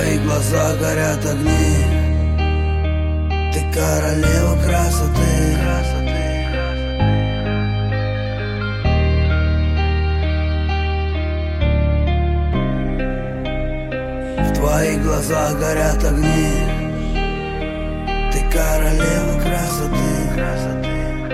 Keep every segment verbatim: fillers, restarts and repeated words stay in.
твоих глазах горят огни. Ты королева красоты. В твоих глазах горят огни. Ты королева красоты.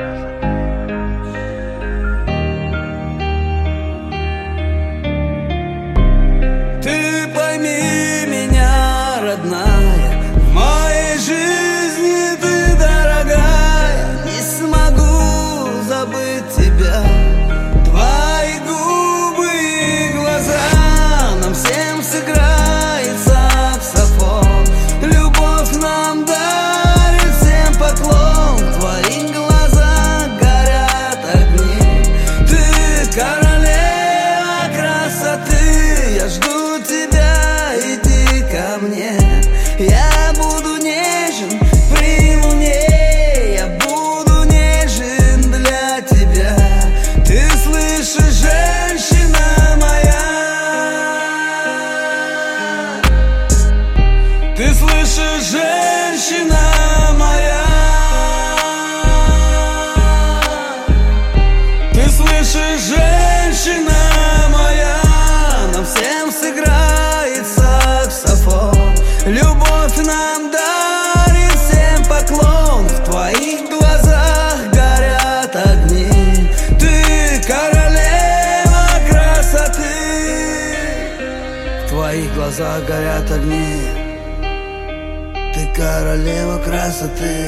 Ты пойми меня, родная, в моей жизни ты дорогая. Не смогу забыть тебя, твои губы и глаза. Нам всем сыграет саксофон, любовь нам дарит всем поклон. В твоих глазах горят огни. Ты королева красоты. Я жду тебя, иди ко мне. Я буду нежен при луне. Я буду нежен для тебя. Ты слышишь, женщина моя? Ты слышишь, женщина моя? Ты слышишь, женщина моя? Нам всем сыграет саксофон, любовь нам дарит всем поклон. В твоих глазах горят огни. Ты королева красоты. В твоих глазах горят огни. Ты королева красоты.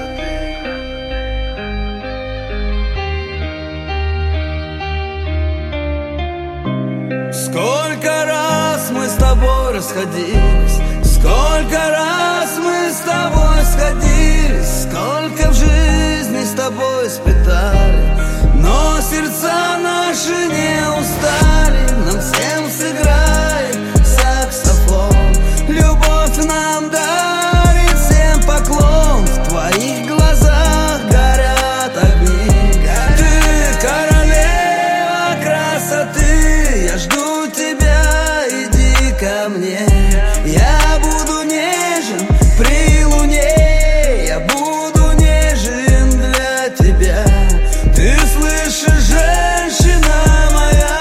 Сколько раз мы с тобой расходились, сколько раз мы с тобой сходились, сколько в жизни с тобой испытали, но сердца наши не устали. Нам всем сыграет саксофон, любовь нам дарит всем поклон. В твоих глазах горят огни. Ты королева красоты. Я жду тебя, иди ко мне. Я буду нежен при луне. Я буду нежен для тебя. Ты слышишь, женщина моя?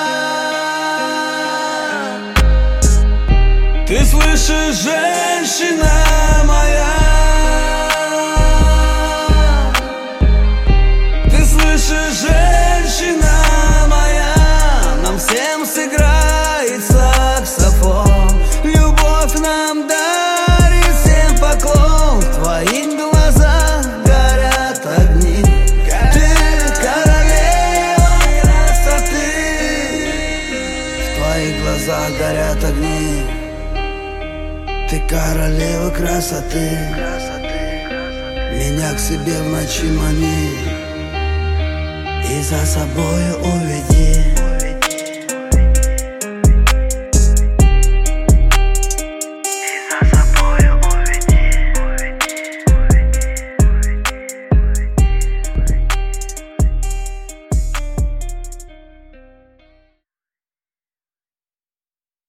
Ты слышишь, женщина моя? Ты слышишь, женщина моя? Нам всем сыграет саксофон, любовь нам дарит всем поклон. В твоих глазах горят огни. Ты королева красоты. В твоих глазах горят огни. Ты королева красоты. Меня к себе в ночи мани и за собой уведи.